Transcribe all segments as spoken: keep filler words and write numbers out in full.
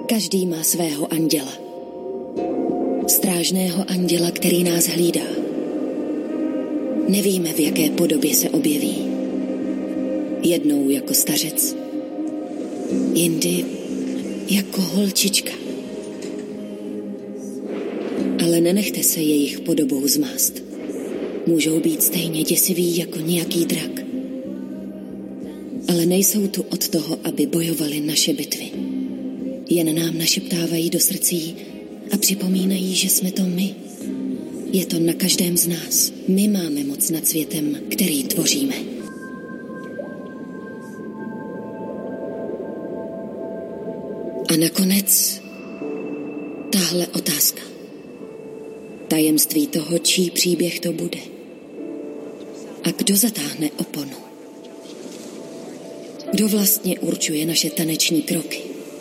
Každý má svého anděla. Strážného anděla, který nás hlídá. Nevíme, v jaké podobě se objeví. Jednou jako stařec, jindy jako holčička. Ale nenechte se jejich podobou zmást. Můžou být stejně děsiví jako nějaký drak. Ale nejsou tu od toho, aby bojovali naše bitvy. Jen nám našeptávají do srdcí a připomínají, že jsme to my. Je to na každém z nás. My máme moc nad světem, který tvoříme. A nakonec tahle otázka. Tajemství toho, čí příběh to bude. A kdo zatáhne oponu? Kdo vlastně určuje naše taneční kroky?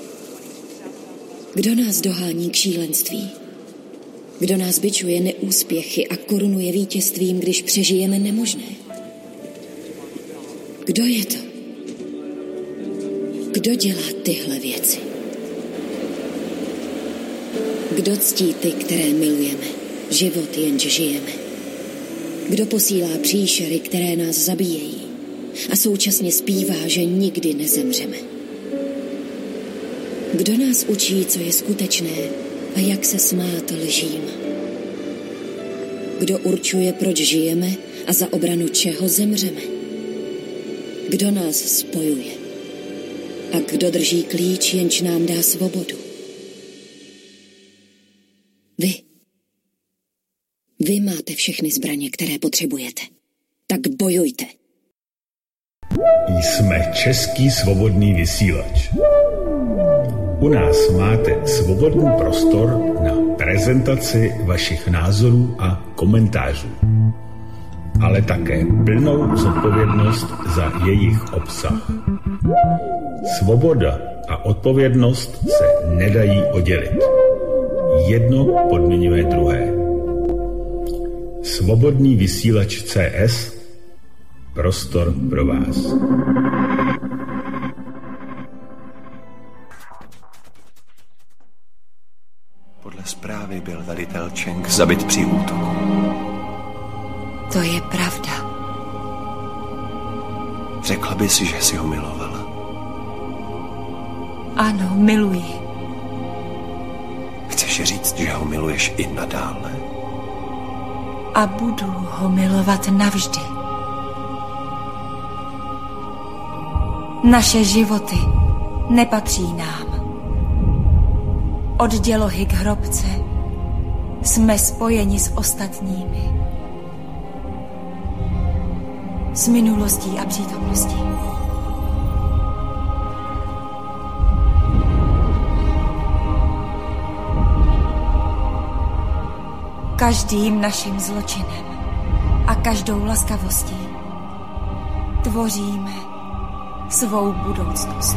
Kdo nás dohání k šílenství? Kdo nás bičuje neúspěchy a korunuje vítězstvím, když přežijeme nemožné? Kdo je to? Kdo dělá tyhle věci? Kdo ctí ty, které milujeme, život jenže žijeme? Kdo posílá příšery, které nás zabíjejí a současně zpívá, že nikdy nezemřeme? Kdo nás učí, co je skutečné a jak se smát lžím? Kdo určuje, proč žijeme a za obranu čeho zemřeme? Kdo nás spojuje? A kdo drží klíč, jenž nám dá svobodu? Vy. Vy máte všechny zbraně, které potřebujete. Tak bojujte. Jsme Český svobodný vysílač. U nás máte svobodný prostor na prezentaci vašich názorů a komentářů, ale také plnou zodpovědnost za jejich obsah. Svoboda a odpovědnost se nedají oddělit. Jedno podmiňuje druhé. Svobodný vysílač C S, prostor pro vás. Podle zprávy byl velitel Čeng zabit při útoku. To je pravda. Řekla by si, že si ho milovala. Ano, miluji. Chceš říct, že ho miluješ i nadále? A budu ho milovat navždy. Naše životy nepatří nám. Od dělohy k hrobce jsme spojeni s ostatními. S minulostí a přítomností. Každým naším zločinem a každou laskavostí tvoříme svou budoucnost.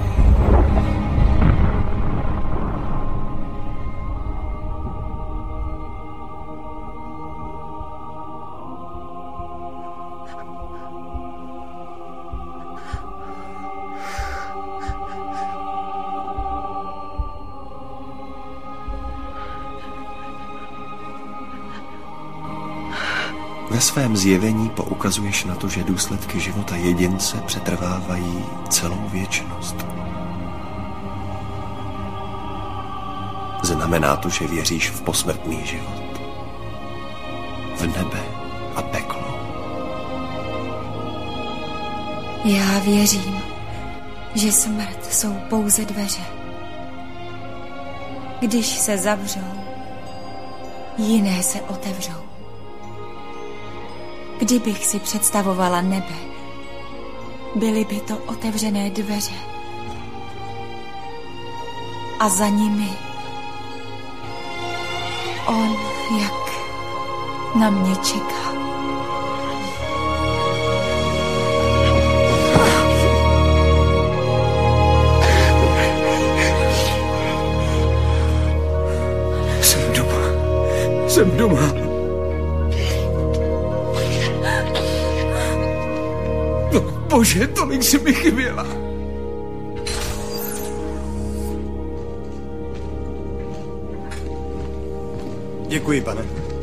Ve svém zjevení poukazuješ na to, že důsledky života jedince přetrvávají celou věčnost. Znamená to, že věříš v posmrtný život, v nebe a peklo. Já věřím, že smrt jsou pouze dveře. Když se zavřou, jiné se otevřou. Kdybych si představovala nebe, byly by to otevřené dveře. A za nimi on, jak na mě čeká. Jsem doma. Jsem doma. Bože, tolik si mi chyběla. Děkuji, pane.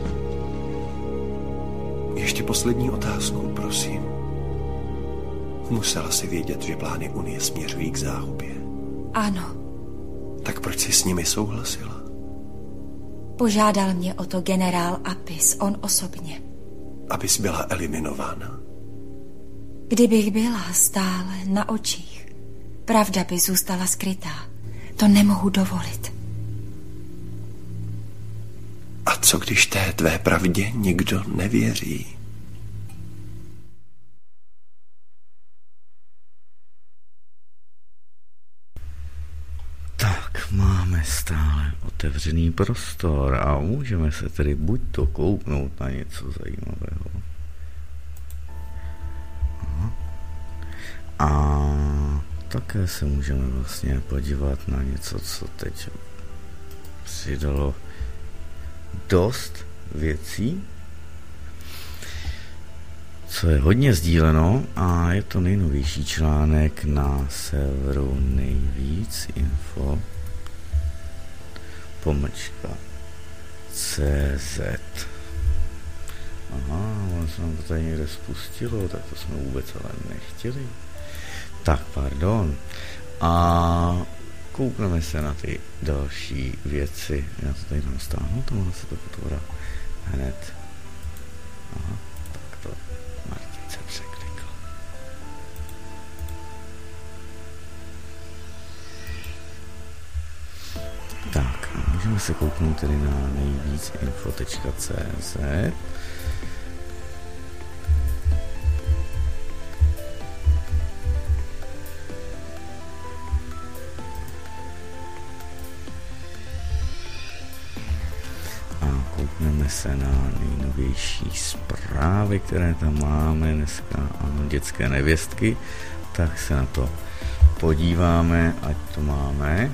Ještě poslední otázku, prosím. Musela si vědět, že plány Unie směřují k záhubě. Ano. Tak proč jsi s nimi souhlasila? Požádal mě o to generál Apis, on osobně. Abys byla eliminována? Kdybych byla stále na očích, pravda by zůstala skrytá. To nemohu dovolit. A co když té tvé pravdě nikdo nevěří? Tak, máme stále otevřený prostor a můžeme se tedy buď to kouknout na něco zajímavého. Aha. A také se můžeme vlastně podívat na něco, co teď přidalo dost věcí, co je hodně sdíleno, a je to nejnovější článek na serveru nejvíc info pomlčka cé zet. Aha, ono se nám to tady někde spustilo, tak to jsme vůbec ale nechtěli. Tak, pardon. A koukneme se na ty další věci. Já to tady dám stáhnout, to mohla se to potvora hned. Aha, tak to Martin se překlikl. Tak, a můžeme se kouknout tedy na nejvíc info tečka cé zet. Koukneme se na nejnovější zprávy, které tam máme dneska, ano, dětské nevěstky, tak se na to podíváme, ať to máme.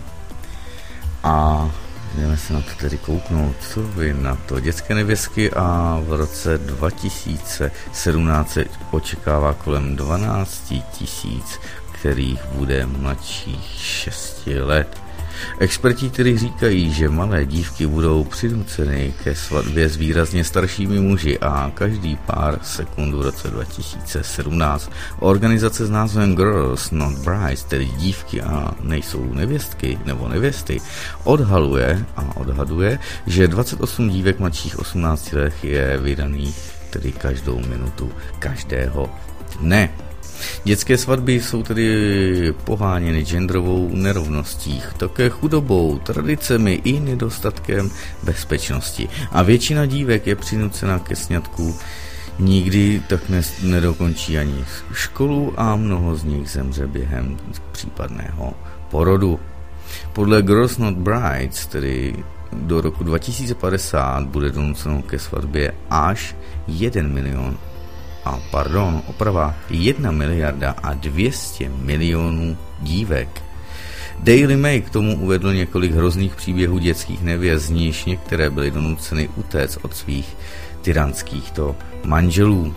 A jdeme se na to tedy kouknout, co vy na to. Dětské nevěstky, a v roce dva tisíce sedmnáct se očekává kolem dvanáct tisíc, kterých bude mladších šesti let. Experti tedy říkají, že malé dívky budou přinuceny ke svatbě s výrazně staršími muži a každý pár sekund v roce dva tisíce sedmnáct. Organizace s názvem Girls Not Brides, tedy dívky a nejsou nevěstky nebo nevěsty, odhaluje a odhaduje, že dvacet osm dívek mladších osmnácti let je vydaných tedy každou minutu každého dne. Dětské svatby jsou tedy poháněny genderovou nerovností, také chudobou, tradicemi i nedostatkem bezpečnosti. A většina dívek je přinucena ke sňatku, nikdy tak ne- nedokončí ani školu a mnoho z nich zemře během případného porodu. Podle Girls Not Brides, tedy do roku dva tisíce padesát, bude donuceno ke svatbě až jeden milion A pardon, oprava, jedna miliarda a dvě stě milionů dívek. Daily Mail k tomu uvedl několik hrozných příběhů dětských nevěst, z nichž některé byly donuceny utéct od svých tyranských to manželů.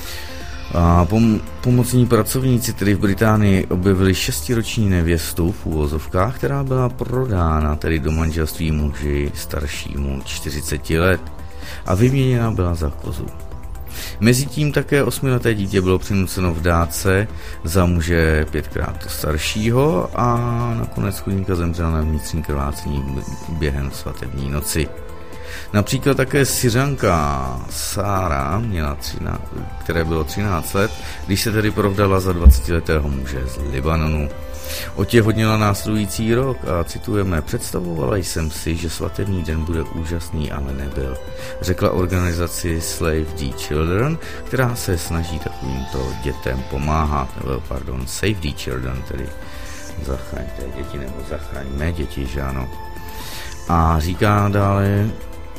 A pom- pomocní pracovníci tedy v Británii objevili šestiroční nevěstu v uvozovkách, která byla prodána tedy do manželství muži staršímu čtyřiceti let a vyměněna byla za kozu. Mezitím také osmileté dítě bylo přinuceno vdát se za muže pětkrát staršího a nakonec chudinka zemřela na vnitřní krvácení během svatební noci. Například také Syřanka Sára, měla třináct, které bylo třináct let, když se tedy provdala za dvacetiletého muže z Libanonu. Otěhotněla následující rok a citujeme: představovala jsem si, že svatební den bude úžasný, ale nebyl, řekla organizaci Save the Children, která se snaží takovýmto dětem pomáhat, nebo pardon, Save the Children, tedy zachraňte děti, nebo zachraňme děti, že ano. A říká dále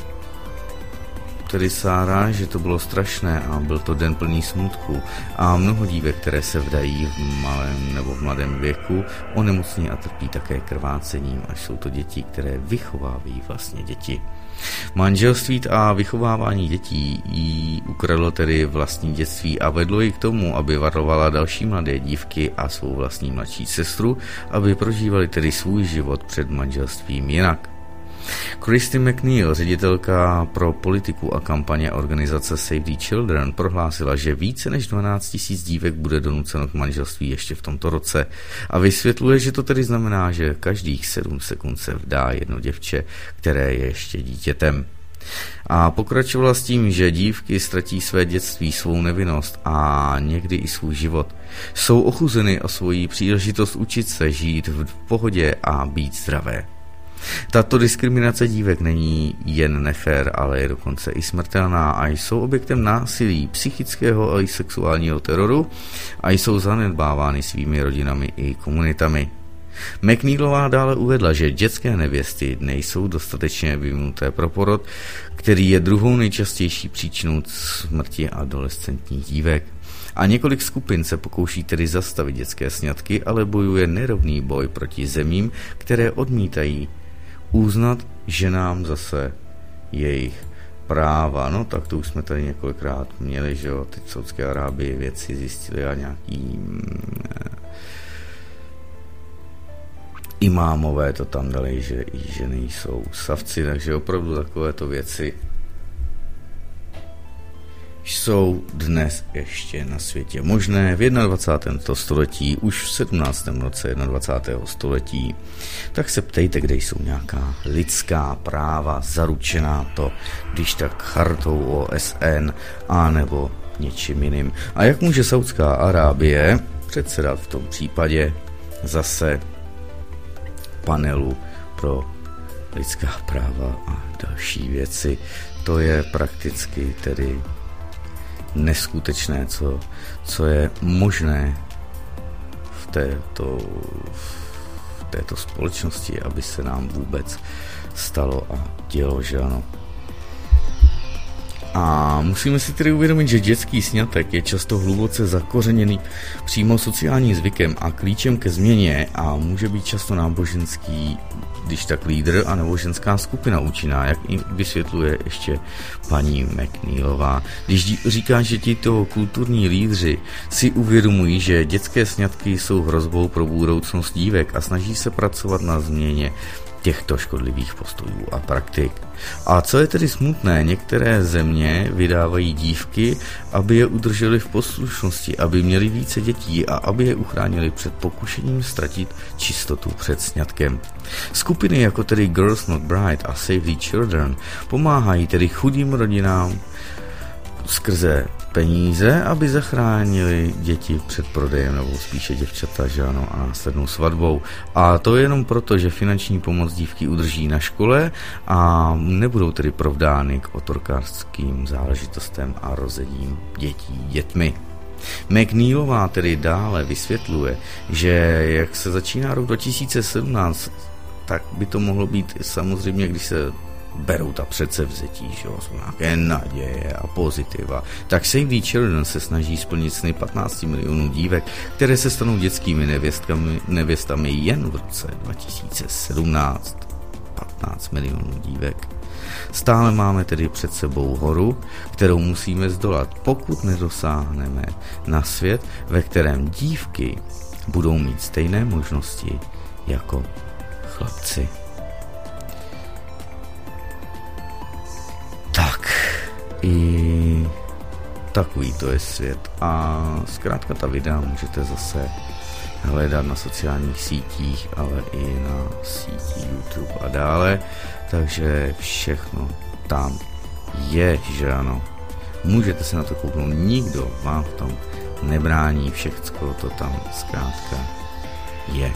tedy Sára, že to bylo strašné a byl to den plný smutku a mnoho dívek, které se vdají v malém nebo v mladém věku, onemocní a trpí také krvácením, až jsou to děti, které vychovávají vlastně děti. Manželství a vychovávání dětí jí ukradlo tedy vlastní dětství a vedlo ji k tomu, aby varovala další mladé dívky a svou vlastní mladší sestru, aby prožívali tedy svůj život před manželstvím jinak. Christy McNeil, ředitelka pro politiku a kampaně organizace Save the Children, prohlásila, že více než dvanáct tisíc dívek bude donuceno k manželství ještě v tomto roce a vysvětluje, že to tedy znamená, že každých sedm sekund se vdá jedno děvče, které je ještě dítětem. A pokračovala s tím, že dívky ztratí své dětství, svou nevinnost a někdy i svůj život. Jsou ochuzeny o svoji příležitost učit se, žít v pohodě a být zdravé. Tato diskriminace dívek není jen nefér, ale je dokonce i smrtelná a jsou objektem násilí, psychického a i sexuálního teroru a jsou zanedbávány svými rodinami i komunitami. McNeilová dále uvedla, že dětské nevěsty nejsou dostatečně vyvinuté pro porod, který je druhou nejčastější příčinou smrti adolescentních dívek. A několik skupin se pokouší tedy zastavit dětské sňatky, ale bojuje nerovný boj proti zemím, které odmítají uznat ženám zase jejich práva. No tak to už jsme tady několikrát měli, že jo, teď v Saudské Arábii věci zjistili a nějaký imámové to tam dali, že i ženy jsou savci, takže opravdu takovéto věci jsou dnes ještě na světě možné v dvacátém prvním století, už v sedmnáctém roce dvacátého prvního století. Tak se ptejte, kde jsou nějaká lidská práva zaručená to, když tak chartou O S N a nebo něčím jiným. A jak může Saudská Arábie předsedat v tom případě zase panelu pro lidská práva a další věci? To je prakticky tedy neskutečné, co, co je možné v této, v této společnosti, aby se nám vůbec stalo a dělo, že ano. A musíme si tedy uvědomit, že dětský sňatek je často hluboce zakořeněný přímo sociálním zvykem a klíčem ke změně a může být často náboženský, když tak lídr a nebo ženská skupina účinná, jak i vysvětluje ještě paní McNeilová. Když říká, že tito kulturní lídři si uvědomují, že dětské sňatky jsou hrozbou pro budoucnost dívek a snaží se pracovat na změně těchto škodlivých postojů a praktik. A co je tedy smutné, některé země vydávají dívky, aby je udrželi v poslušnosti, aby měli více dětí a aby je uchránili před pokušením ztratit čistotu před sňatkem. Skupiny jako tedy Girls Not Bride a Save the Children pomáhají tedy chudým rodinám skrze peníze, aby zachránili děti před prodejem, nebo spíše děvčata, že ano, a následnou svatbou. A to je jenom proto, že finanční pomoc dívky udrží na škole a nebudou tedy provdány k otrokářským záležitostem a rozedím dětí dětmi. McNeilová tedy dále vysvětluje, že jak se začíná rok dva tisíce sedmnáct, tak by to mohlo být samozřejmě, když se berou ta předsevzetí, že jo, jsou nějaké naděje a pozitiva. Tak Save the Children se snaží splnit sny patnáct milionů dívek, které se stanou dětskými nevěstkami, nevěstami jen v roce dva tisíce sedmnáct. patnáct milionů dívek. Stále máme tedy před sebou horu, kterou musíme zdolat, pokud nedosáhneme na svět, ve kterém dívky budou mít stejné možnosti jako chlapci. Tak, i takový to je svět. A zkrátka ta videa můžete zase hledat na sociálních sítích, ale i na síti YouTube a dále. Takže všechno tam je, že ano. Můžete se na to kouknout, nikdo vám v tom nebrání, všechno to tam zkrátka je.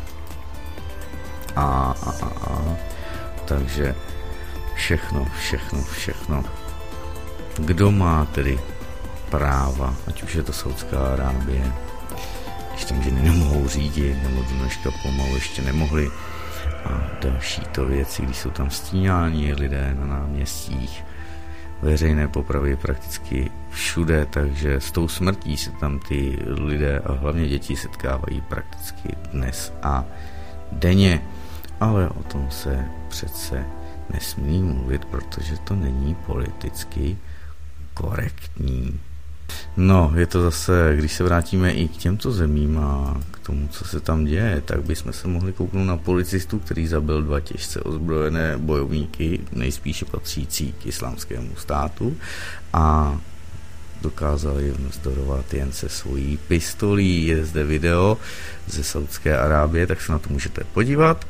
A, a, a, a. Takže všechno, všechno, všechno. Kdo má tedy práva, ať už je to Saudská Arábie, když tam ženy nemohou řídit, nebo do dneška pomalu ještě nemohli, a další to věci, když jsou tam stíňáni lidé na náměstích, veřejné popravy prakticky všude, takže s tou smrtí se tam ty lidé a hlavně děti setkávají prakticky dnes a denně, ale o tom se přece nesmí mluvit, protože to není politicky korektní. No, je to zase, když se vrátíme i k těmto zemím a k tomu, co se tam děje, tak bychom se mohli kouknout na policistu, který zabil dva těžce ozbrojené bojovníky, nejspíše patřící k islámskému státu, a dokázali vzdorovat jen se svojí pistolí. Je zde video ze Saudské Arábie, tak se na to můžete podívat.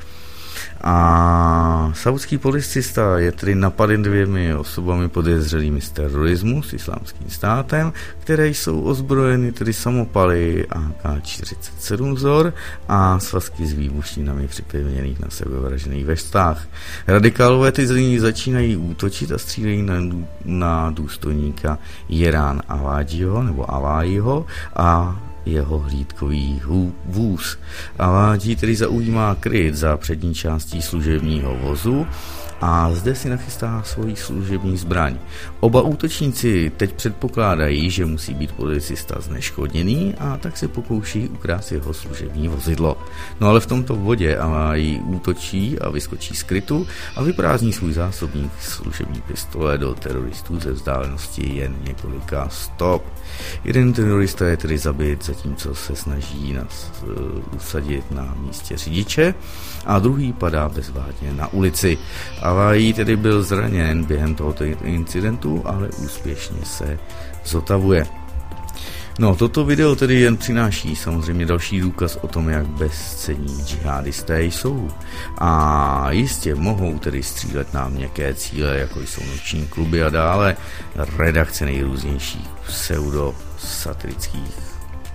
A saudský policista je tedy napaden dvěmi osobami podezřelými z terorismu s islámským státem, které jsou ozbrojeny tedy samopaly A K čtyřicet sedm vzor a svazky s výbušninami připevněných na sebevražených vestách. Radikálové ty zlí začínají útočit a střílejí na, na důstojníka Jirán Avádího nebo Avájího a jeho hlídkový vůz. Avádí tedy zaujímá kryt za přední částí služebního vozu a zde si nachystá svoji služební zbraň. Oba útočníci teď předpokládají, že musí být policista zneškodněný, a tak se pokouší ukrást jeho služební vozidlo. No ale v tomto bodě Avájí útočí a vyskočí z krytu a vyprázdní svůj zásobník služební pistole do teroristů ze vzdálenosti jen několika stop. Jeden terorista je tedy zabit, zatímco se snaží nás uh, usadit na místě řidiče, a druhý padá bezvádně na ulici. Avájí tedy byl zraněn během tohoto incidentu, ale úspěšně se zotavuje. No, toto video tedy jen přináší samozřejmě další důkaz o tom, jak bezcenní džihadisté jsou. A jistě mohou tedy střílet na měkké cíle, jako jsou noční kluby a dále redakce nejrůznějších pseudo-satirických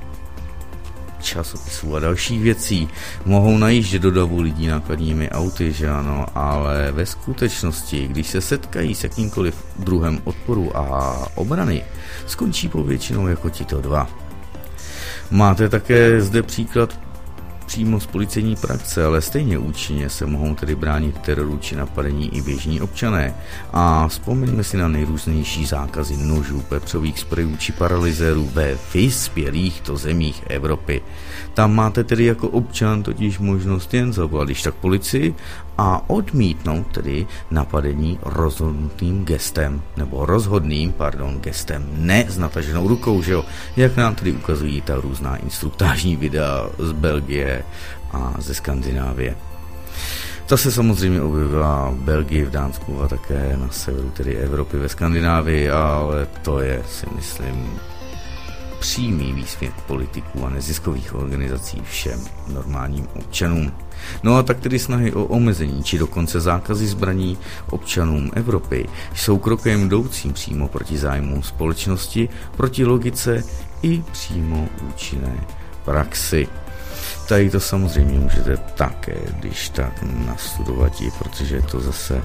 časopisů a dalších věcí. Mohou najíždět do davu lidí nákladními auty, že ano, ale ve skutečnosti, když se setkají s jakýmkoliv druhem odporu a obrany, skončí povětšinou jako tito dva. Máte také zde příklad přímo z policejní praxe, ale stejně účinně se mohou tedy bránit teroru či napadení i běžní občané. A vzpomeňme si na nejrůznější zákazy nožů, pepřových sprejů či paralyzérů ve vyspělýchto zemích Evropy. Tam máte tedy jako občan totiž možnost jen zavolat když tak policii a odmítnout tedy napadení rozhodnutým gestem, nebo rozhodným, pardon, gestem, ne s nataženou rukou, že jo, jak nám tedy ukazují ta různá instruktážní videa z Belgie a ze Skandinávie. Ta se samozřejmě objevila v Belgii, v Dánsku a také na severu tedy Evropy, ve Skandinávii, ale to je, si myslím, přímý výsměch politiků a neziskových organizací všem normálním občanům. No a tak tedy snahy o omezení či dokonce zákazy zbraní občanům Evropy jsou krokem jdoucím přímo proti zájmům společnosti, proti logice i přímo účinné praxi. Tady to samozřejmě můžete také, když tak nastudovat, protože je to zase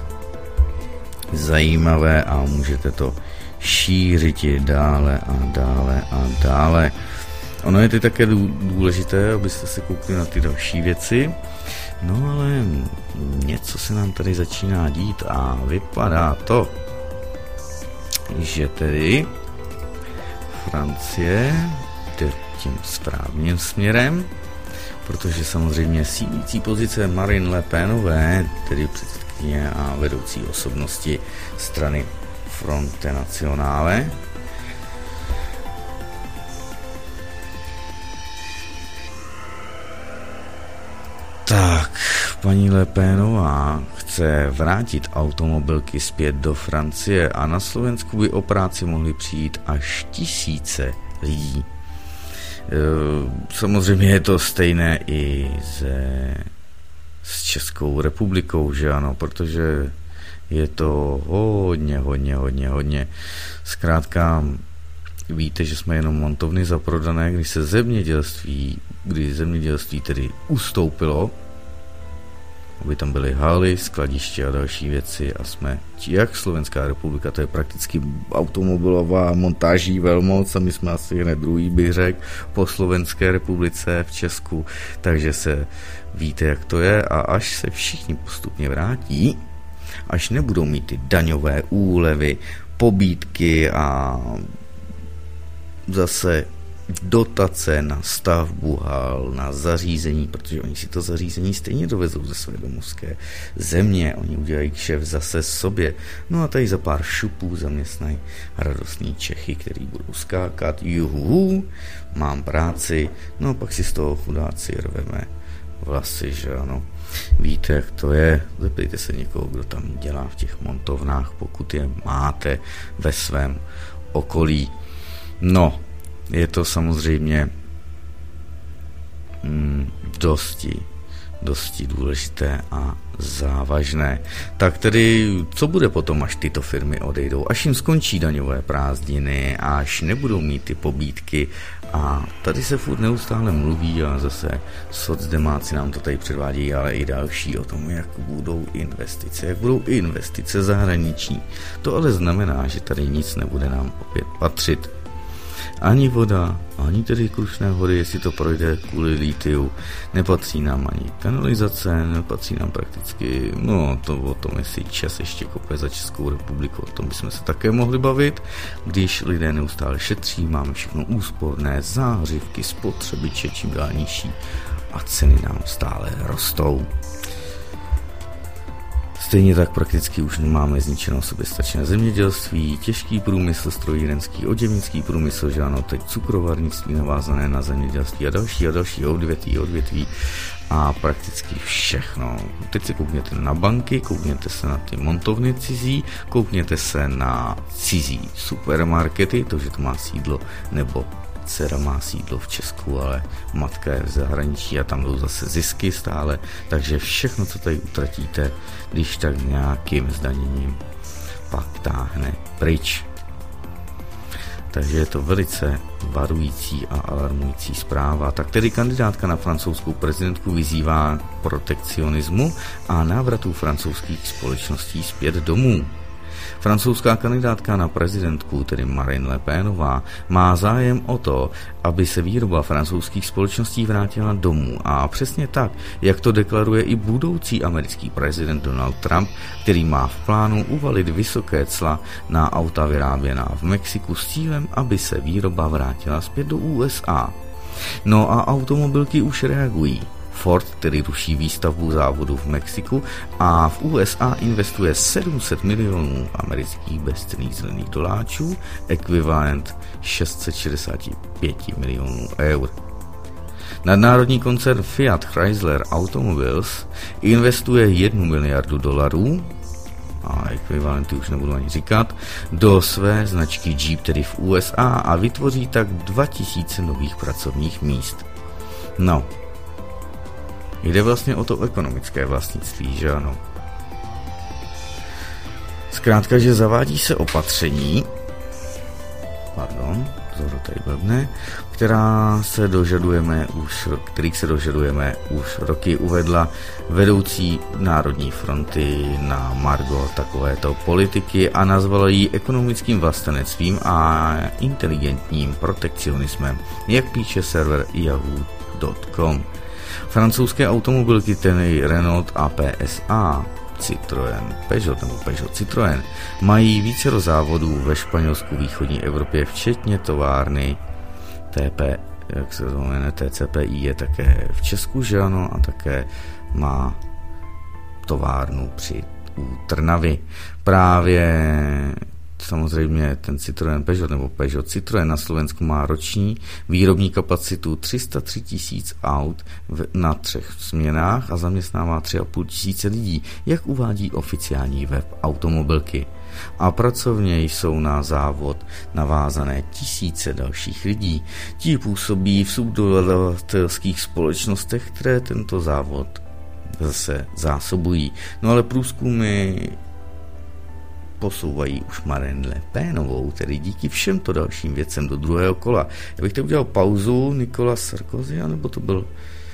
zajímavé a můžete to šířit dále a dále a dále. Ono je to také důležité, abyste se koukli na ty další věci. No ale něco se nám tady začíná dít a vypadá to, že tedy Francie jde tím správným směrem, protože samozřejmě sílící pozice Marine Le Penové, tedy předsedkyně a vedoucí osobnosti strany Fronte Nationale, tak paní Le Penová chce vrátit automobilky zpět do Francie a na Slovensku by o práci mohly přijít až tisíce lidí. Samozřejmě je to stejné i se, s Českou republikou, že ano, protože je to hodně, hodně, hodně, hodně. Zkrátka víte, že jsme jenom montovny zaprodané, když se zemědělství, kdy zemědělství tedy ustoupilo, aby tam byly haly, skladiště a další věci a jsme, jak Slovenská republika, to je prakticky automobilová montáží velmoc a my jsme asi hned druhý, bych řekl, po Slovenské republice v Česku, takže se víte, jak to je a až se všichni postupně vrátí, až nebudou mít ty daňové úlevy, pobídky a zase dotace na stavbu hal, na zařízení, protože oni si to zařízení stejně dovezou ze své domovské země, oni udělají kšef zase sobě. No a tady za pár šupů zaměstnají radostný Čechy, který budou skákat, juhu, mám práci, no a pak si z toho chudáci rveme vlasy, že ano. Víte, jak to je, zeptejte se někoho, kdo tam dělá v těch montovnách, pokud je máte ve svém okolí. No, je to samozřejmě mm, dosti, dosti důležité a závažné. Tak tedy, co bude potom, až tyto firmy odejdou? Až jim skončí daňové prázdniny, až nebudou mít ty pobídky a tady se furt neustále mluví a zase socdemáci nám to tady předvádějí, ale i další o tom, jak budou investice, jak budou investice zahraniční. To ale znamená, že tady nic nebude nám opět patřit. Ani voda, ani tedy Krušné hory, jestli to projde kvůli litiu, nepatří nám ani kanalizace, nepatří nám prakticky, no to o tom, jestli čas ještě kope za Českou republiku, o tom bychom se také mohli bavit, když lidé neustále šetří, máme všechno úsporné, zářivky, spotřebiče čím dál nižší a ceny nám stále rostou. Stejně tak prakticky už máme zničeno soběstačné zemědělství, těžký průmysl, strojírenský, oděvnický průmysl, že ano, teď cukrovarnictví navázané na zemědělství a další a další odvětví, odvětví a prakticky všechno. Teď se koukněte na banky, koukněte se na ty montovny cizí, koukněte se na cizí supermarkety, to, že to má sídlo, nebo dcera má sídlo v Česku, ale matka je v zahraničí a tam jdou zase zisky stále, takže všechno, co tady utratíte, když tak nějakým zdaněním, pak táhne pryč. Takže je to velice varující a alarmující zpráva. Tak tedy kandidátka na francouzskou prezidentku vyzývá k protekcionismu a návratu francouzských společností zpět domů. Francouzská kandidátka na prezidentku, tedy Marine Le Penová, má zájem o to, aby se výroba francouzských společností vrátila domů a přesně tak, jak to deklaruje i budoucí americký prezident Donald Trump, který má v plánu uvalit vysoké cla na auta vyráběná v Mexiku s cílem, aby se výroba vrátila zpět do U S A. No a automobilky už reagují. Ford, který ruší výstavbu závodu v Mexiku a v U S A investuje sedm set milionů amerických bezcenných zelených doláčů, ekvivalent šest set šedesát pět milionů eur. Nadnárodní koncern Fiat Chrysler Automobiles investuje jednu miliardu dolarů, a ekvivalenty už nebudu ani říkat, do své značky Jeep, tedy v U S A, a vytvoří tak dva tisíce nových pracovních míst. No, jde vlastně o to ekonomické vlastnictví, že ano. Zkrátka, že zavádí se opatření, pardon, Zoro tady blbne, která se dožadujeme už, kterých se dožadujeme už roky, uvedla vedoucí Národní fronty na margo takovéto politiky a nazvala ji ekonomickým vlastenectvím a inteligentním protekcionismem, jak píše server yahoo tečka com. Francouzské automobilky, tedy Renault a P S A, Citroën, Peugeot nebo Peugeot Citroën, mají vícero závodů ve Španělsku, východní Evropě, včetně továrny T P, jak se to jmenuje, T C P I je také v Česku, že ano, a také má továrnu při u Trnavy. Právě samozřejmě ten Citroën Peugeot nebo Peugeot Citroën na Slovensku má roční výrobní kapacitu tři sta tři tisíc aut na třech směnách a zaměstnává tři a půl tisíce lidí, jak uvádí oficiální web automobilky. A pracovně jsou na závod navázané tisíce dalších lidí. Ti působí v subdodavatelských společnostech, které tento závod zase zásobují. No ale průzkumy posouvají už Marine Le Penovou, tedy díky všemto dalším věcem do druhého kola. Já bych to udělal pauzu, Nicolas Sarkozy, anebo to byl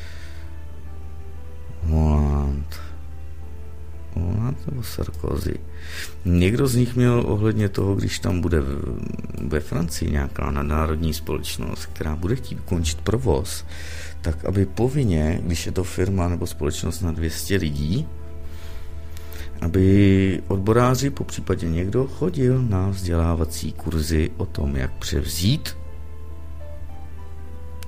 Hollande. Hollande nebo Sarkozy. Někdo z nich měl ohledně toho, když tam bude ve Francii nějaká nadnárodní společnost, která bude chtít ukončit provoz, tak aby povinně, když je to firma nebo společnost na dvě stě lidí, aby odboráři, po případě někdo, chodil na vzdělávací kurzy o tom, jak převzít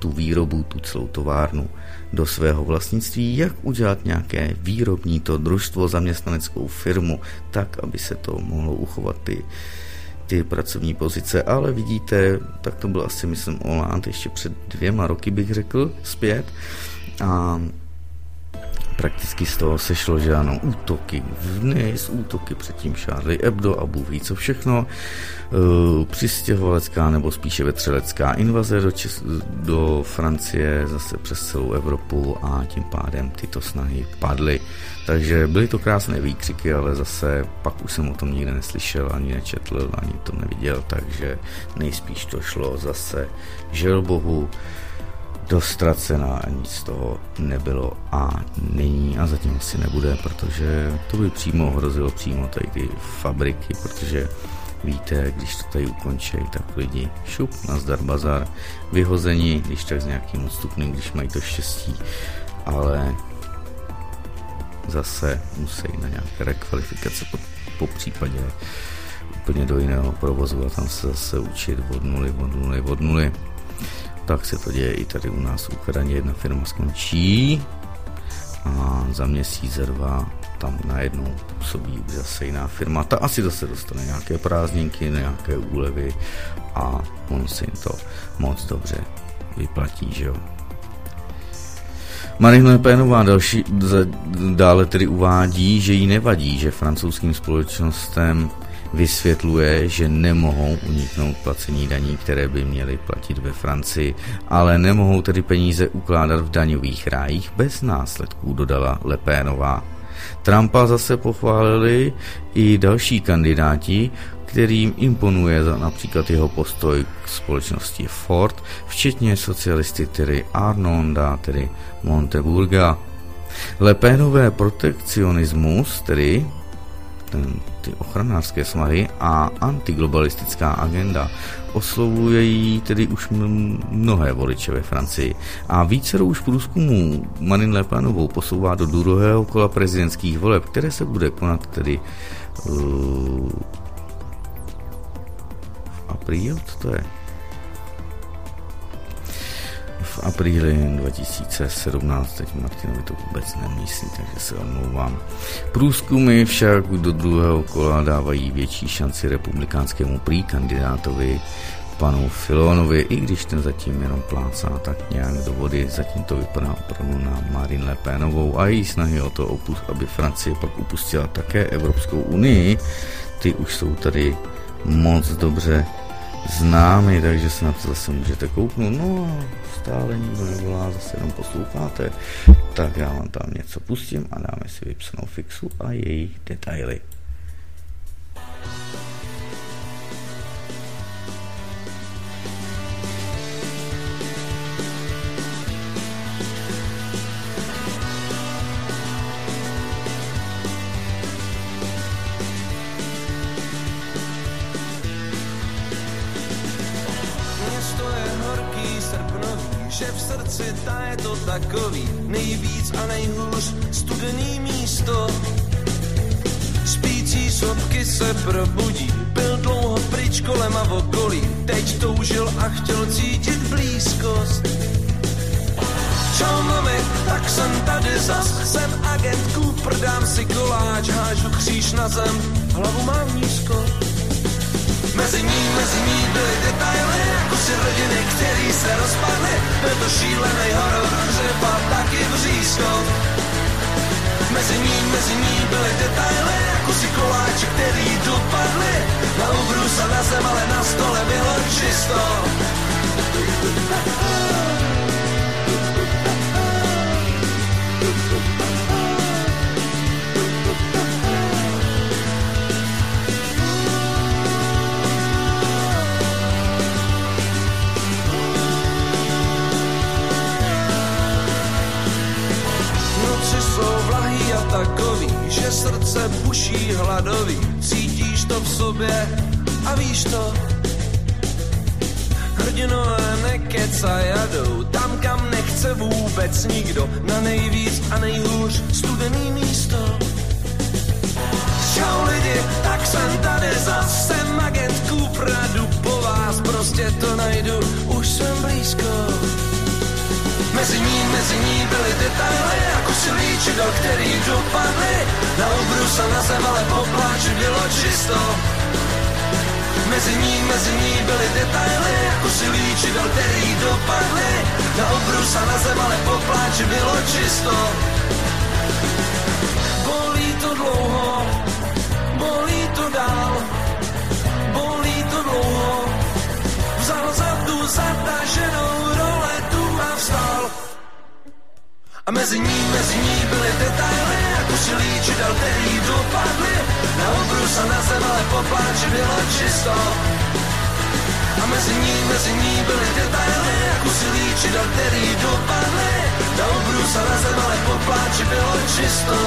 tu výrobu, tu celou továrnu do svého vlastnictví, jak udělat nějaké výrobní to družstvo, zaměstnaneckou firmu, tak, aby se to mohlo uchovat ty, ty pracovní pozice. Ale vidíte, tak to byl asi, myslím, Hollande ještě před dvěma roky, bych řekl, zpět. A prakticky z toho sešlo, že ano, útoky vniz, útoky předtím Charlie Hebdo a Bůh ví co všechno, uh, přistěhovalecká nebo spíše vetřelecká invaze do, Čes- do Francie, zase přes celou Evropu a tím pádem tyto snahy padly. Takže byly to krásné výkřiky, ale zase pak už jsem o tom nikde neslyšel, ani nečetl, ani to neviděl, takže nejspíš to šlo zase, žel bohu, dost ztracená a nic z toho nebylo a není a zatím asi nebude, protože to by přímo hrozilo přímo tady ty fabriky, protože víte, když to tady ukončí, tak lidi šup, nazdar bazar, vyhození, když tak s nějakým odstupným, když mají to štěstí, ale zase musí na nějaké rekvalifikace po, po případě úplně do jiného provozu a tam se zase učit od nuly, od nuly, od nuly. Tak se to děje i tady u nás v Ukrajině, jedna firma skončí a za měsíc, za dva tam najednou působí už zase jiná firma. Ta asi zase dostane nějaké prázdninky, nějaké úlevy a ono se jim to moc dobře vyplatí, že jo. Marine Le Penová další, dále tedy uvádí, že jí nevadí, že francouzským společnostem vysvětluje, že nemohou uniknout placení daní, které by měly platit ve Francii, ale nemohou tedy peníze ukládat v daňových rájích bez následků, dodala Le Penová. Trumpa zase pochválili i další kandidáti, kterým imponuje za například jeho postoj k společnosti Ford, včetně socialisty tedy Arnolda, tedy Monteburga. Le Penové protekcionismus, tedy ten, ty ochranářské snahy a antiglobalistická agenda oslovuje jí tedy už mnohé voliče ve Francii a vícero už průzkumů Marine Le Penovou posouvá do druhého kola prezidentských voleb, které se bude konat tedy uh, v aprílu, co to je? V apríli dva tisíce sedmnáct, teď Martinovi to vůbec nemyslí, takže se omlouvám. Průzkumy však do druhého kola dávají větší šanci republikánskému prý kandidátovi panu Filonovi, i když ten zatím jenom plácá tak nějak do vody, zatím to vypadá opravdu na Marine Le Penovou a její snahy o to, aby Francie pak upustila také Evropskou unii, ty už jsou tady moc dobře známy, takže se na to zase můžete kouknout. No a stále nikdo nevolá, zase jenom posloucháte, tak já vám tam něco pustím a dáme si vypsanou fixu a jejich detaily. Že v srdci ta je to takový nejvíc a nejhůř studený místo. Spící sopky se probudí, byl dlouho pryč kolem a v okolí, teď toužil a chtěl cítit blízkost. Čau mami, tak jsem tady zas, jsem agent Cooper, dám si koláč, hážu kříž na zem, hlavu mám nízko. Mezi ní, mezi ní byly detaily, jako si rodiny, který se rozpadly. Byl to šílený horor, hřeba, taky vřízko. Mezi ní, mezi ní byly detaily, jako si koláče, který dopadly. Na ubrus a na zem, ale na stole bylo čisto. Takový, že srdce buší hladový, cítíš to v sobě a víš to. Hrdinové nekecaj a jdou tam, kam nechce vůbec nikdo, na nejvíc a nejhůř studený místo. Čau lidi, tak jsem tady zas, jsem agent Cooper, jdu po vás, prostě to najdu, už jsem blízko. mezi ní, mezi ní byly detaily, jako si líčidel, který dopadly. Na obrus a na zem, ale po pláči bylo čisto. Mezi ní, mezi ní byly detaily, jako si líčidel, který dopadly. Na obrus a na zem, ale po pláči bylo čisto. Bolí to dlouho, bolí to dál, bolí to dlouho. Vzal za tu zataženou roletu a vstal. A mezi ní, mezi ní byly detaily, jako si líčidel, který dopadly. Na obrus a na zem, ale po pláči bylo čisto. A mezi ní, mezi ní byly detaily, jako si líčidel, který dopadly. Na obrus a na zem, ale po pláči bylo čisto.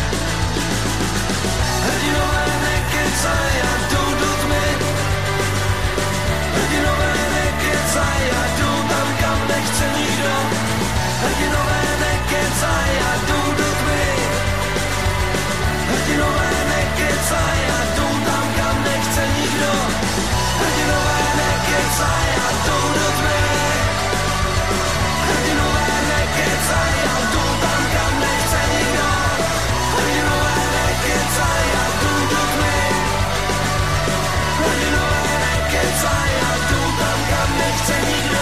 Hrdinové nekecaj a jdou do tmy. Hrdinové nekecaj a jdou tam, kam nechce nikdo. Hrdinové nekecaj a jdou do tmy. Hrdinové nekecaj a jdou tam, kam nechce nikdo. Hrdinové nekecaj a jdou do tmy. Hrdinové nekecaj a jdou tam, kam nechce nikdo. Hrdinové nekecaj a jdou do tmy. Hrdinové nekecaj a jdou tam, kam nechce nikdo.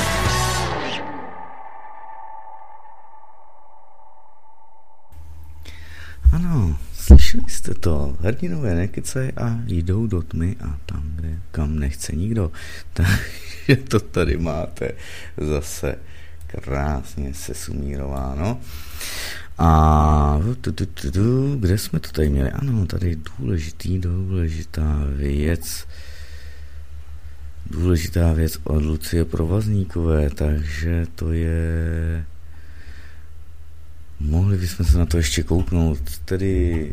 Ano, slyšeli jste to. Hrdinové nekecaj a jdou do tmy a tam, kde, kam nechce nikdo. Takže to tady máte zase krásně sesumírováno. A tu, tu, tu, tu, kde jsme to tady měli? Ano, tady důležitý, důležitá věc. Důležitá věc od Lucie Provazníkové, takže to je... Mohli bychom se na to ještě kouknout, tedy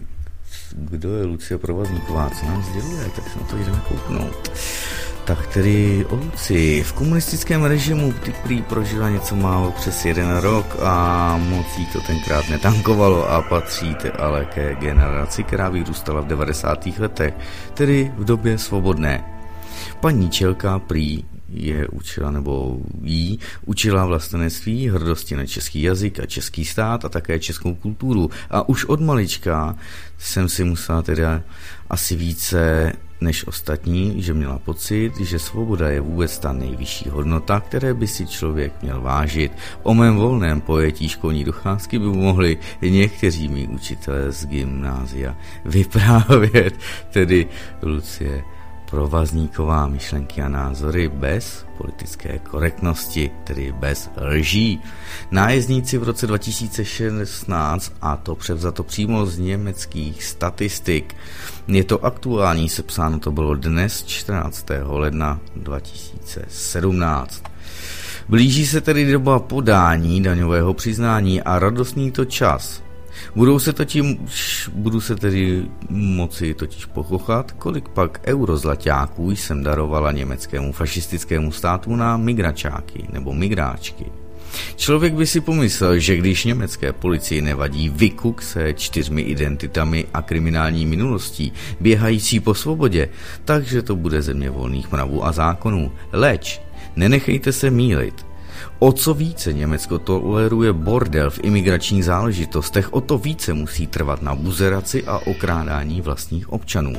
kdo je Lucie Provazníková, co nám sděluje, tak se na to jdeme kouknout. Tak tedy o Lucii. V komunistickém režimu prý prožila něco málo přes jeden rok a moc jí to tenkrát netankovalo a patří ale ke generaci, která vyrůstala v devadesátých letech, tedy v době svobodné. Paní Čelka prý je učila, nebo jí učila vlastenectví, hrdosti na český jazyk a český stát a také českou kulturu. A už od malička jsem si musela teda asi více než ostatní, že měla pocit, že svoboda je vůbec ta nejvyšší hodnota, které by si člověk měl vážit. O mém volném pojetí školní docházky by mohli někteří mý učitelé z gymnázia vyprávět, tedy Lucie Provazníková, myšlenky a názory bez politické korektnosti, tedy bez lží. Nájezdníci v roce dva tisíce šestnáct, a to převzato přímo z německých statistik. Je to aktuální, sepsáno to bylo dnes čtrnáctého ledna dva tisíce sedmnáct. Blíží se tedy doba podání daňového přiznání a radostný to čas. Budou se totiž, budu se tedy moci totiž pochochat, kolik pak eurozlaťáků jsem darovala německému fašistickému státu na migračáky nebo migráčky. Člověk by si pomyslel, že když německé policii nevadí vykuk se čtyřmi identitami a kriminální minulostí běhající po svobodě, takže to bude země volných mravů a zákonů. Leč, nenechejte se mýlit. O co více Německo toleruje bordel v imigračních záležitostech, o to více musí trvat na buzeraci a okrádání vlastních občanů.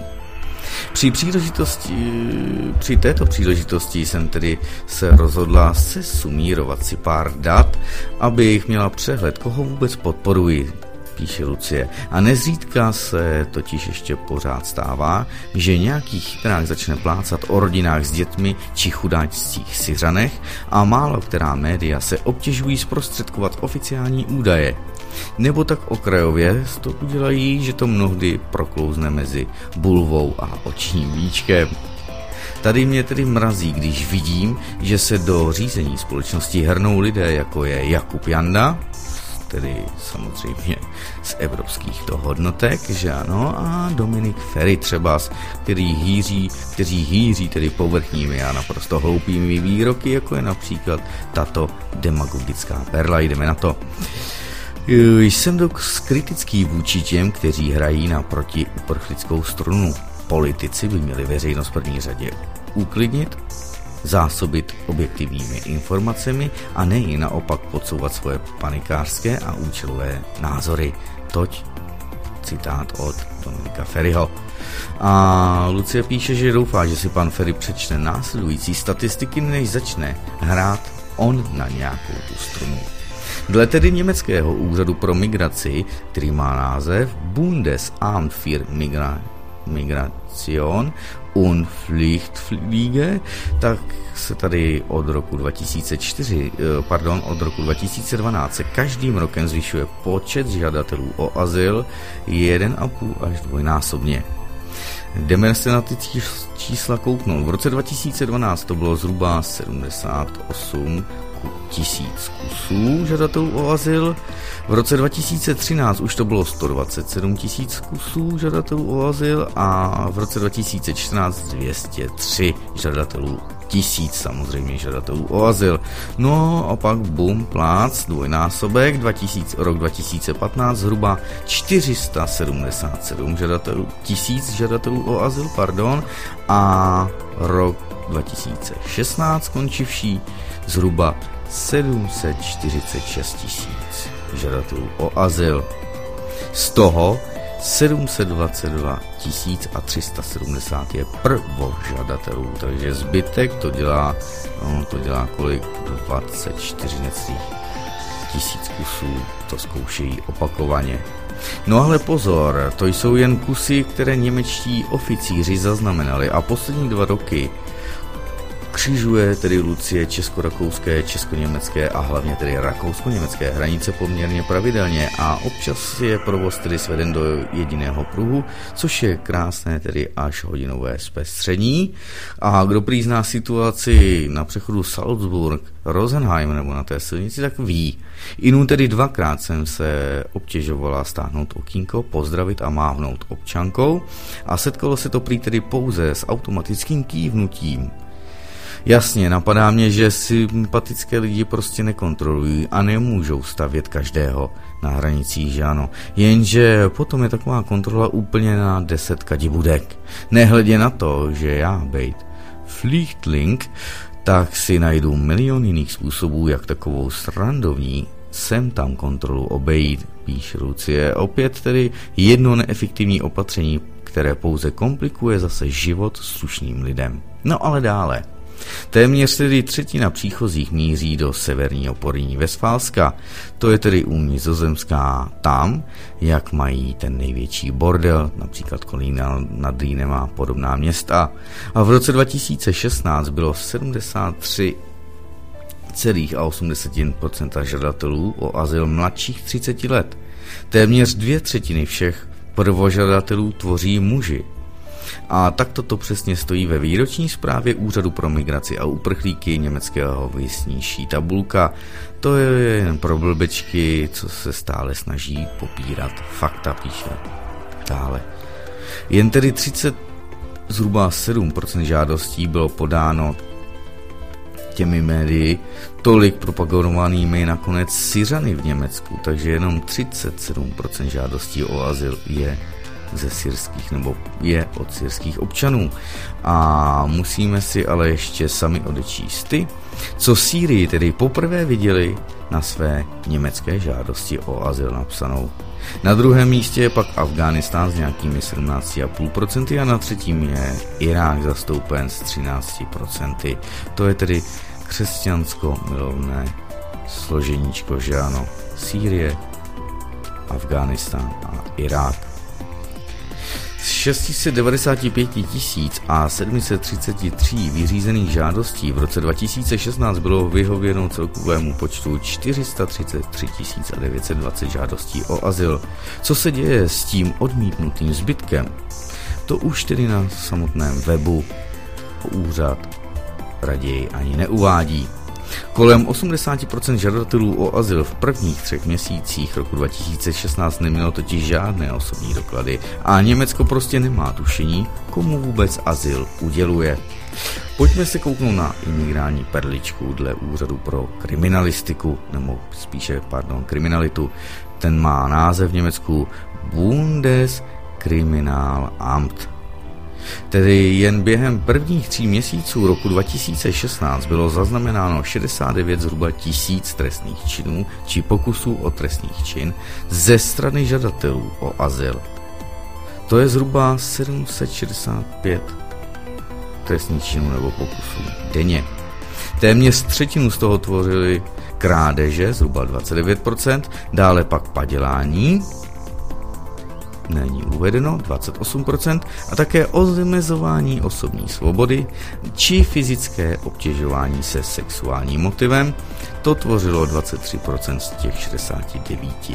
Při příležitosti, při této příležitosti jsem tedy se rozhodla sesumírovat si pár dat, abych měla přehled, koho vůbec podporuji, píše Lucie. A nezřídka se totiž ještě pořád stává, že nějaký chytrák začne plácat o rodinách s dětmi či chudáčcích Syřanech a málo která média se obtěžují zprostředkovat oficiální údaje. Nebo tak okrajově to udělají, že to mnohdy proklouzne mezi bulvou a očním víčkem. Tady mě tedy mrazí, když vidím, že se do řízení společnosti hrnou lidé, jako je Jakub Janda, tedy samozřejmě z evropských to hodnotek, že ano, a Dominik Ferry třeba, který hýří, kteří hýří tedy povrchními a naprosto hloupými výroky, jako je například tato demagogická perla. Jdeme na to. Jsem dost kritický vůči těm, kteří hrají na protiuprchlickou strunu. Politici by měli veřejnost v první řadě uklidnit zásobit objektivními informacemi a ne jen naopak podsouvat svoje panikářské a účelové názory. Toť citát od Dominika Ferryho. A Lucie píše, že doufá, že si pan Ferry přečte následující statistiky, než začne hrát on na nějakou tu strunu. Dle tedy německého úřadu pro migraci, který má název Bundesamt für Migra- Migration und Flüchtlinge, tak se tady od roku dva tisíce čtyři, pardon, od roku dva tisíce dvanáct se každým rokem zvyšuje počet žadatelů o azyl jeden a půl až dvojnásobně. Jdeme se na ty čísla kouknout. V roce dva tisíce dvanáct to bylo zhruba sedmdesát osm tisíc kusů žadatelů o azyl. V roce dva tisíce třináct už to bylo sto dvacet sedm tisíc kusů žadatelů o azyl a v roce dva tisíce čtrnáct dvě stě tři žadatelů tisíc samozřejmě žadatelů o azyl. No a pak bum, plác, dvojnásobek, dva tisíce, rok dva tisíce patnáct zhruba čtyři sta sedmdesát sedm žadatelů, tisíc žadatelů o azyl, pardon, a rok dva tisíce šestnáct končivší zhruba sedm set čtyřicet šest tisíc žadatelů o azyl. Z toho sedm set dvacet dva tisíc a tři sta sedmdesát je prvožadatelů, takže zbytek to dělá, no, to dělá kolik? dvacet čtyři necelých tisíc kusů, to zkoušejí opakovaně. No ale pozor, to jsou jen kusy, které němečtí oficíři zaznamenali a poslední dva roky křižuje tedy Lucie česko-rakouské, česko-německé a hlavně tedy rakousko-německé hranice poměrně pravidelně a občas je provoz tedy sveden do jediného pruhu, což je krásné tedy až hodinové zpestření. A kdo prý zná situaci na přechodu Salzburg-Rosenheim nebo na té silnici, tak ví. Inu tedy dvakrát jsem se obtěžovala stáhnout okýnko, pozdravit a mávnout občankou a setkalo se to prý tedy pouze s automatickým kývnutím. Jasně, napadá mě, že sympatické lidi prostě nekontrolují a nemůžou stavět každého na hranicích, že ano. Jenže potom je taková kontrola úplně na deset kadibudek. Nehledě na to, že já, bejt Flüchtling, tak si najdu milion jiných způsobů, jak takovou srandovní sem tam kontrolu obejít, píše Lucie. Opět tedy jedno neefektivní opatření, které pouze komplikuje zase život slušným lidem. No ale dále. Téměř tedy třetina příchozích míří do severního Porýní Vestfálska, to je tedy u Nizozemská tam, jak mají ten největší bordel, například Kolín nad Rýnem a podobná města. A v roce dva tisíce šestnáct bylo sedmdesát tři celá osm procent žadatelů o azyl mladších třiceti let. Téměř dvě třetiny všech prvožadatelů tvoří muži. A takto to přesně stojí ve výroční zprávě Úřadu pro migraci a uprchlíky německého věstníší tabulka. To je jen pro blbečky, co se stále snaží popírat fakta, píše dále. Jen tedy třicet, zhruba sedm procent žádostí bylo podáno těmi médii, tolik propagovanými nakonec Syřany v Německu, takže jenom třicet sedm procent žádostí o azyl je ze syrských nebo je od syrských občanů. A musíme si ale ještě sami odečíst ty, co Sýrii tedy poprvé viděli na své německé žádosti o azyl napsanou. Na druhém místě je pak Afghánistán s nějakými sedmnáct celá pět procenta a na třetím je Irák zastoupen s třináct procent. To je tedy křesťansko-milovné složeníčko, že ano, Sýrie, Afghánistán a Irák. Z šest set devadesát pět tisíc a sedm set třicet tři vyřízených žádostí v roce dva tisíce šestnáct bylo vyhověno celkovému počtu čtyři sta třicet tři tisíc devět set dvacet žádostí o azyl. Co se děje s tím odmítnutým zbytkem? To už tedy na samotném webu úřad raději ani neuvádí. Kolem osmdesát procent žadatelů o azyl v prvních třech měsících roku dva tisíce šestnáct nemělo totiž žádné osobní doklady a Německo prostě nemá tušení, komu vůbec azyl uděluje. Pojďme se kouknout na imigrální perličku dle Úřadu pro kriminalistiku, nebo spíše, pardon, kriminalitu. Ten má název v Německu Bundeskriminalamt. Tedy jen během prvních tří měsíců roku dva tisíce šestnáct bylo zaznamenáno šedesát devět zhruba tisíc trestných činů či pokusů o trestných čin ze strany žadatelů o azyl. To je zhruba sedm set šedesát pět trestných činů nebo pokusů denně. Téměř třetinu z toho tvořily krádeže, zhruba dvacet devět procent, dále pak padělání, není uvedeno, dvacet osm procent, a také omezování osobní svobody či fyzické obtěžování se sexuálním motivem, to tvořilo dvacet tři procent z těch šedesát devět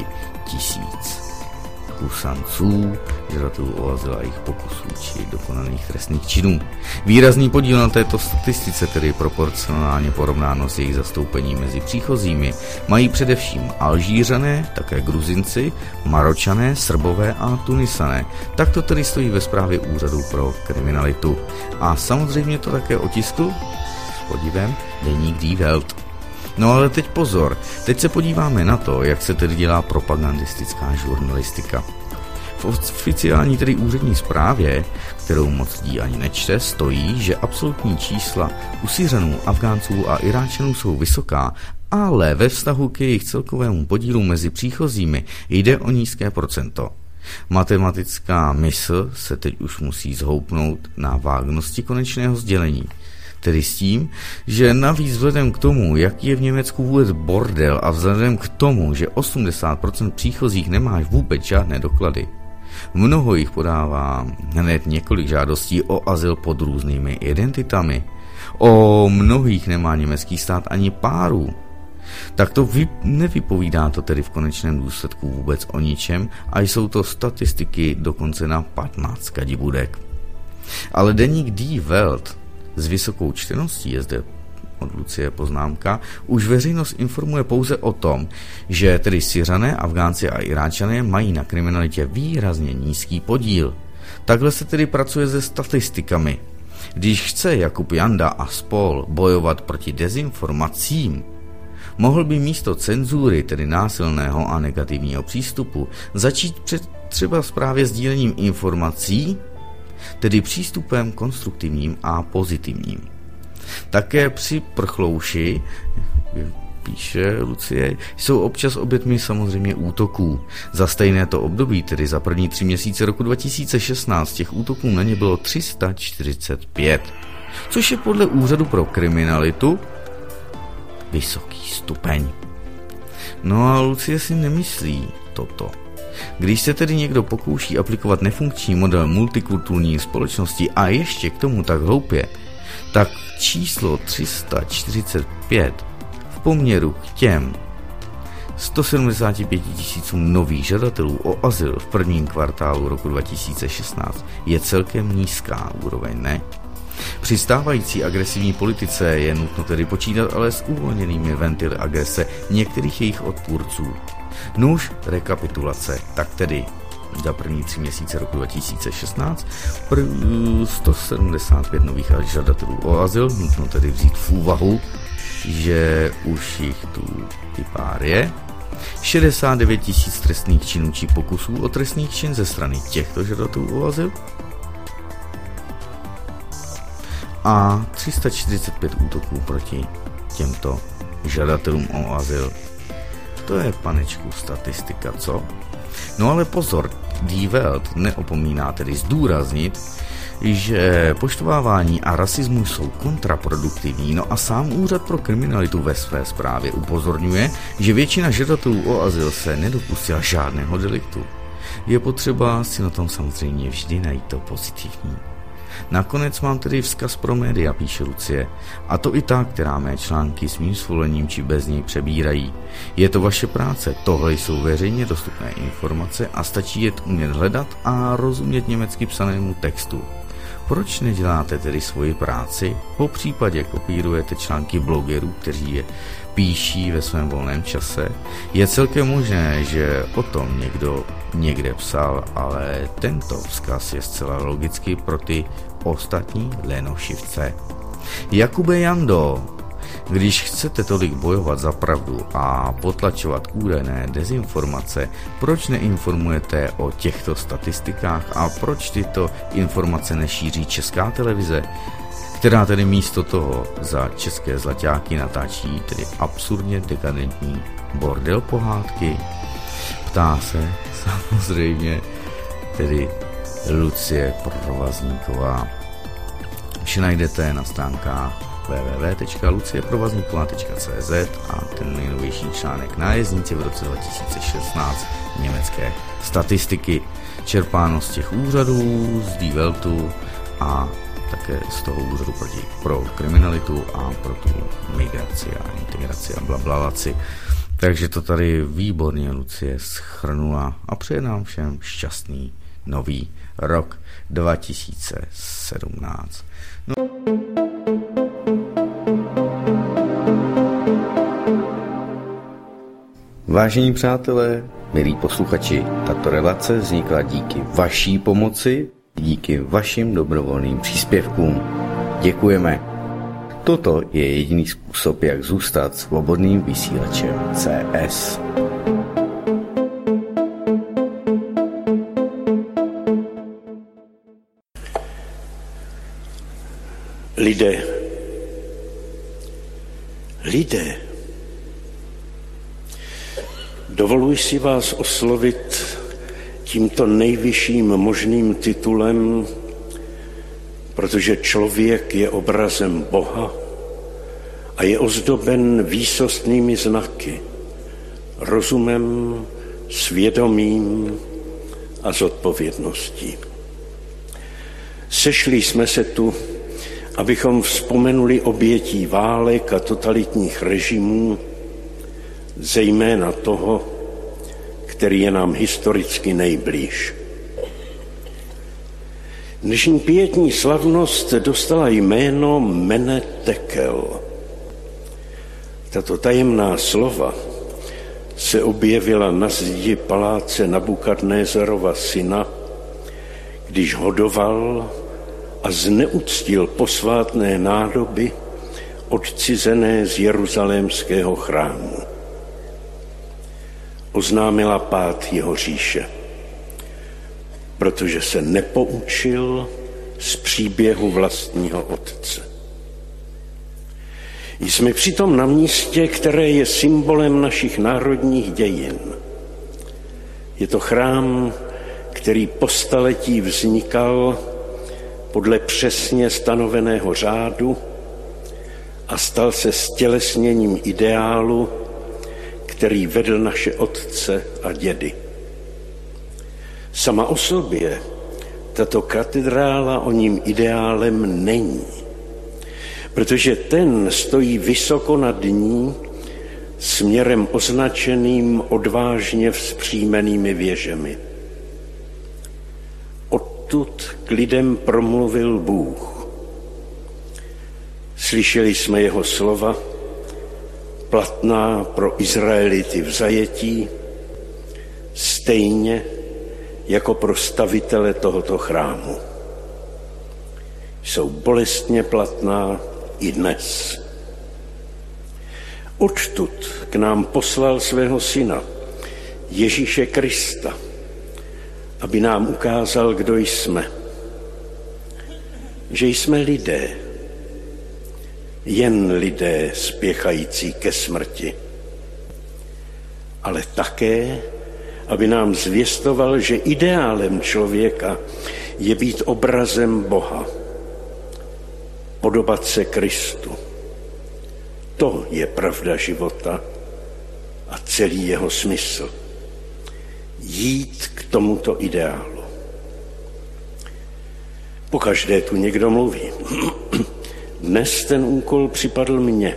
tisíc kusanců, žadatelů o azyl a jejich pokusů či dokonaných trestných činů. Výrazný podíl na této statistice, tedy proporcionálně porovnáno s jejich zastoupením mezi příchozími, mají především Alžířané, také Gruzinci, Maročané, Srbové a Tunisané. Tak to tedy stojí ve zprávě Úřadu pro kriminalitu. A samozřejmě to také otiskl s podívem deník Die Welt. No ale teď pozor, teď se podíváme na to, jak se tedy dělá propagandistická žurnalistika. V oficiální tedy úřední zprávě, kterou moc lidí ani nečte, stojí, že absolutní čísla u Syřanů, Afgánců a Iráčanů jsou vysoká, ale ve vztahu k jejich celkovému podílu mezi příchozími jde o nízké procento. Matematická mysl se teď už musí zhoupnout na vágnosti konečného sdělení. Tedy s tím, že navíc vzhledem k tomu, jaký je v Německu vůbec bordel a vzhledem k tomu, že osmdesát procent příchozích nemá vůbec žádné doklady, mnoho jich podává hned několik žádostí o azyl pod různými identitami. O mnohých nemá německý stát ani páru. Tak to vy, nevypovídá to tedy v konečném důsledku vůbec o ničem a jsou to statistiky dokonce na patnáct kadibudek. Ale deník Die Welt s vysokou čteností, je zde od Lucie poznámka, už veřejnost informuje pouze o tom, že tedy Syřané, Afgánci a Iráčané mají na kriminalitě výrazně nízký podíl. Takhle se tedy pracuje se statistikami. Když chce Jakub Janda a spol bojovat proti dezinformacím, mohl by místo cenzury, tedy násilného a negativního přístupu, začít před třeba právě sdílením informací, tedy přístupem konstruktivním a pozitivním. Také při prchlouši, píše Lucie, jsou občas obětmi samozřejmě útoků. Za stejné to období, tedy za první tři měsíce roku dva tisíce šestnáct, těch útoků na ně bylo tři sta čtyřicet pět, což je podle Úřadu pro kriminalitu vysoký stupeň. No a Lucie si nemyslí toto. Když se tedy někdo pokouší aplikovat nefunkční model multikulturní společnosti a ještě k tomu tak hloupě, tak číslo tři sta čtyřicet pět v poměru k těm sto sedmdesáti pěti tisícům nových žadatelů o azyl v prvním kvartálu roku dva tisíce šestnáct je celkem nízká úroveň, ne? Při stávající agresivní politice je nutno tedy počítat ale s uvolněnými ventily agrese některých jejich odpůrců. Nuž, rekapitulace, tak tedy za první tři měsíce roku dva tisíce šestnáct sto sedmdesát pět nových žadatelů o azyl, nutno tedy vzít v úvahu, že už jich tu i pár je, šedesát devět tisíc trestných činů či pokusů o trestných čin ze strany těchto žadatelů o azyl a tři sta čtyřicet pět útoků proti těmto žadatelům o azyl. To je, panečku, statistika, co? No ale pozor, Die Welt neopomíná tedy zdůraznit, že poštvávání a rasismus jsou kontraproduktivní, no a sám Úřad pro kriminalitu ve své zprávě upozorňuje, že většina žadatelů o azyl se nedopustila žádného deliktu. Je potřeba si na tom samozřejmě vždy najít to pozitivní. Nakonec mám tedy vzkaz pro média, píše Lucie, a to i ta, která mé články s mým svolením či bez něj přebírají. Je to vaše práce, tohle jsou veřejně dostupné informace a stačí je umět hledat a rozumět německy psanému textu. Proč neděláte tedy svoji práci? Po případě kopírujete články blogerů, kteří je píší ve svém volném čase. Je celkem možné, že o tom někdo někde psal, ale tento vzkaz je zcela logicky pro ty ostatní lenošivce. Jakube Jando, Když chcete tolik bojovat za pravdu a potlačovat údajné dezinformace, proč neinformujete o těchto statistikách a proč tyto informace nešíří Česká televize, která tedy místo toho za české zlaťáky natáčí tedy absurdně dekadentní bordel pohádky? Ptá se samozřejmě tedy Lucie Provazníková. Vše najdete na stránkách w w w tečka lucie provazníková tečka c z a ten nejnovější článek Nájezdníci v roce dva tisíce šestnáct německé statistiky, čerpáno z těch úřadů, z Die Weltu a také z toho úřadu proti, pro kriminalitu a pro tu migraci a integraci a blablalaci. Takže to tady výborně Lucie shrnula a přeje nám všem šťastný nový rok dva tisíce sedmnáct. No. Vážení přátelé, milí posluchači, tato relace vznikla díky vaší pomoci, díky vašim dobrovolným příspěvkům. Děkujeme. Toto je jediný způsob, jak zůstat svobodným vysílačem C S. Lidé, lidé, dovoluji si vás oslovit tímto nejvyšším možným titulem, protože člověk je obrazem Boha a je ozdoben výsostnými znaky, rozumem, svědomím a zodpovědností. Sešli jsme se tu, abychom vzpomenuli obětí válek a totalitních režimů, zejména toho, který je nám historicky nejblíž. Dnešní pietní slavnost dostala jméno Mene Tekel. Tato tajemná slova se objevila na zdi paláce Nabukadnézarova syna, když hodoval a zneuctil posvátné nádoby odcizené z jeruzalémského chrámu. Oznámila pád jeho říše, protože se nepoučil z příběhu vlastního otce. Jsme přitom na místě, které je symbolem našich národních dějin. Je to chrám, který po staletí vznikal podle přesně stanoveného řádu a stal se stělesněním ideálu, který vedl naše otce a dědy. Sama o sobě tato katedrála o ním ideálem není, protože ten stojí vysoko nad ní směrem označeným odvážně vzpřímenými věžemi. Odtud k lidem promluvil Bůh. Slyšeli jsme jeho slova, platná pro Izraelity v zajetí, stejně jako pro stavitele tohoto chrámu. Jsou bolestně platná i dnes. Odtud k nám poslal svého syna, Ježíše Krista, aby nám ukázal, kdo jsme. Že jsme lidé, jen lidé spěchající ke smrti. Ale také, aby nám zvěstoval, že ideálem člověka je být obrazem Boha, podobat se Kristu. To je pravda života a celý jeho smysl. Jít k tomuto ideálu. Pokaždé tu někdo mluví. Dnes ten úkol připadl mně.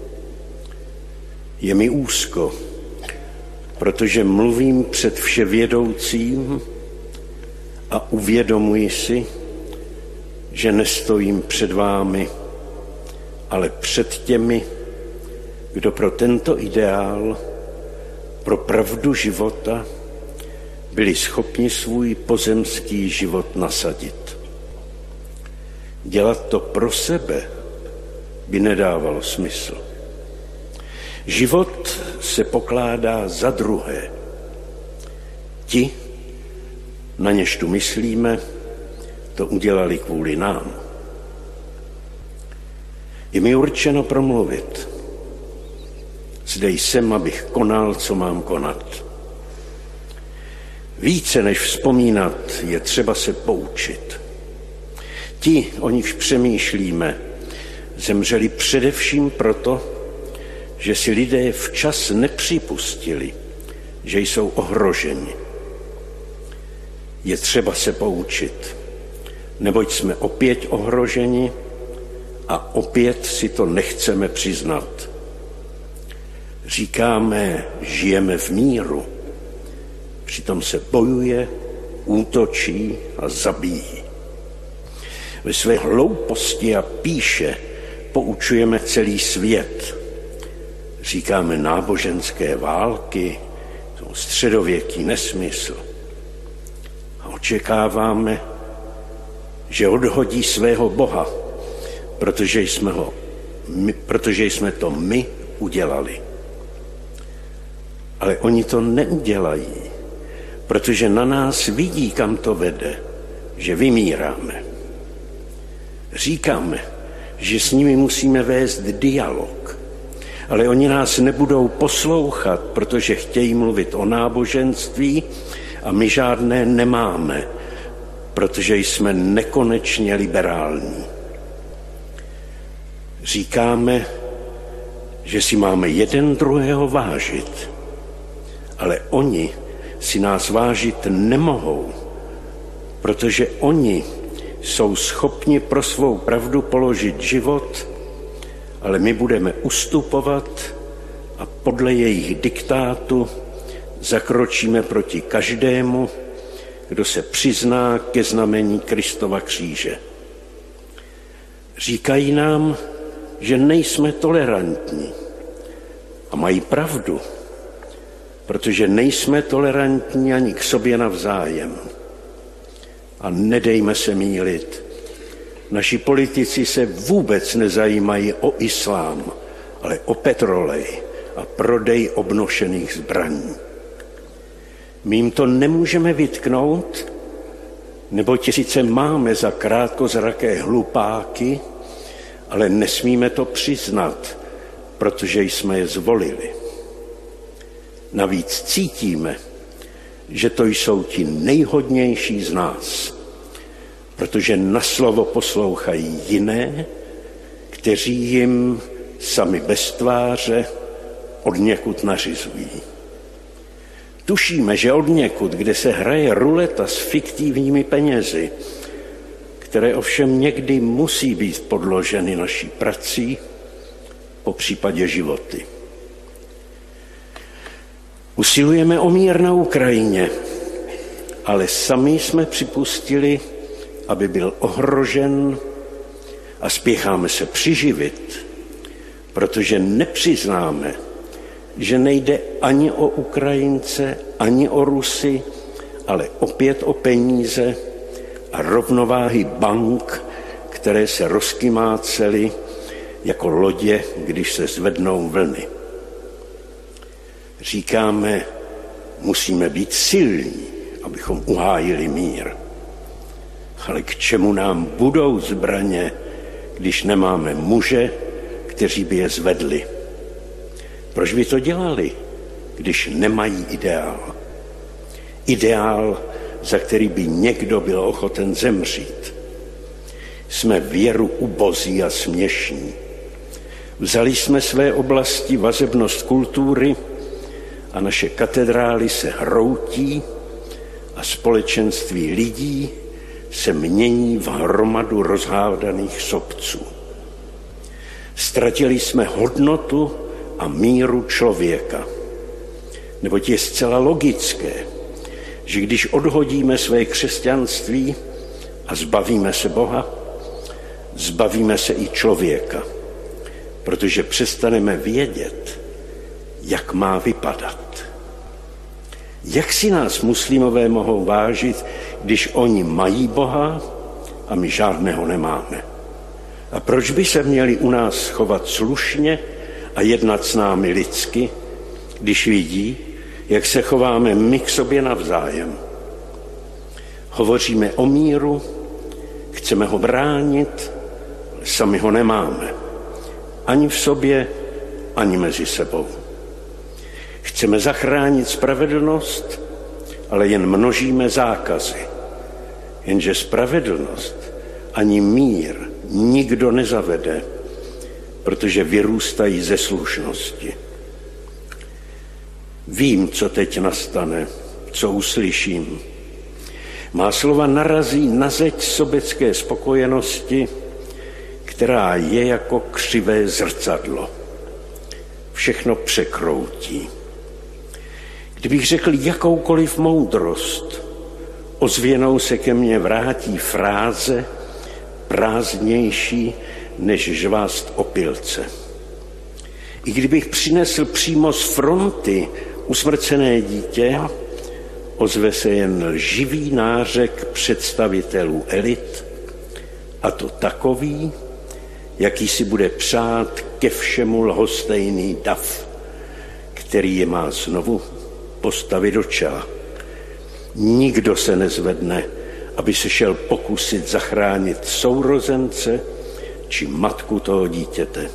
Je mi úzko, protože mluvím před vševědoucím a uvědomuji si, že nestojím před vámi, ale před těmi, kdo pro tento ideál, pro pravdu života, byli schopni svůj pozemský život nasadit. Dělat to pro sebe by nedávalo smysl. Život se pokládá za druhé. Ti, na něž tu myslíme, to udělali kvůli nám. Je mi určeno promluvit. Zde jsem, abych konal, co mám konat. Více než vzpomínat je třeba se poučit. Ti, o nichž přemýšlíme, zemřeli především proto, že si lidé včas nepřipustili, že jsou ohroženi. Je třeba se poučit, neboť jsme opět ohroženi a opět si to nechceme přiznat. Říkáme, žijeme v míru, přitom se bojuje, útočí a zabíjí. Ve své hlouposti a píše poučujeme celý svět. Říkáme náboženské války, to středověký nesmysl. A očekáváme, že odhodí svého Boha, protože jsme, ho, my, protože jsme to my udělali. Ale oni to neudělají, protože na nás vidí, kam to vede, že vymíráme. Říkáme, že s nimi musíme vést dialog, ale oni nás nebudou poslouchat, protože chtějí mluvit o náboženství a my žádné nemáme, protože jsme nekonečně liberální. Říkáme, že si máme jeden druhého vážit, ale oni si nás vážit nemohou, protože oni jsou schopni pro svou pravdu položit život, ale my budeme ustupovat a podle jejich diktátu zakročíme proti každému, kdo se přizná ke znamení Kristova kříže. Říkají nám, že nejsme tolerantní. A mají pravdu, protože nejsme tolerantní ani k sobě navzájem. A nedejme se mýlit. Naši politici se vůbec nezajímají o islám, ale o petrolej a prodej obnošených zbraní. My jim to nemůžeme vytknout, neboť sice máme za krátkozraké hlupáky, ale nesmíme to přiznat, protože jsme je zvolili. Navíc cítíme, že to jsou ti nejhodnější z nás, protože na slovo poslouchají jiné, kteří jim sami bez tváře odněkud nařizují. Tušíme, že odněkud, kde se hraje ruleta s fiktivními penězi, které ovšem někdy musí být podloženy naší prací, po případě životy. Usilujeme o mír na Ukrajině, ale sami jsme připustili, aby byl ohrožen a spěcháme se přiživit, protože nepřiznáme, že nejde ani o Ukrajince, ani o Rusy, ale opět o peníze a rovnováhy bank, které se rozkymácely jako lodě, když se zvednou vlny. Říkáme, musíme být silní, abychom uhájili mír. Ale k čemu nám budou zbraně, když nemáme muže, kteří by je zvedli? Proč by to dělali, když nemají ideál? Ideál, za který by někdo byl ochoten zemřít. Jsme věru ubozí a směšní. Vzali jsme své oblasti vazebnost kultury a naše katedrály se hroutí a společenství lidí se mění v hromadu rozhádaných sobců. Ztratili jsme hodnotu a míru člověka. Neboť je zcela logické, že když odhodíme své křesťanství a zbavíme se Boha, zbavíme se i člověka, protože přestaneme vědět, jak má vypadat. Jak si nás muslimové mohou vážit, když oni mají Boha a my žádného nemáme? A proč by se měli u nás chovat slušně a jednat s námi lidsky, když vidí, jak se chováme my k sobě navzájem? Hovoříme o míru, chceme ho bránit, ale sami ho nemáme. Ani v sobě, ani mezi sebou. Chceme zachránit spravedlnost, ale jen množíme zákazy. Jenže spravedlnost ani mír nikdo nezavede, protože vyrůstají ze slušnosti. Vím, co teď nastane, co uslyším. Má slova narazí na zeď sobecké spokojenosti, která je jako křivé zrcadlo. Všechno překroutí. Kdybych řekl jakoukoliv moudrost, ozvěnou se ke mně vrátí fráze prázdnější než žvást opilce. I kdybych přinesl přímo z fronty usmrcené dítě, ozve se jen lživý nářek představitelů elit, a to takový, jaký si bude přát ke všemu lhostejný dav, který je má znovu postavit do čela. Nikdo se nezvedne, aby se šel pokusit zachránit sourozence či matku toho dítěte.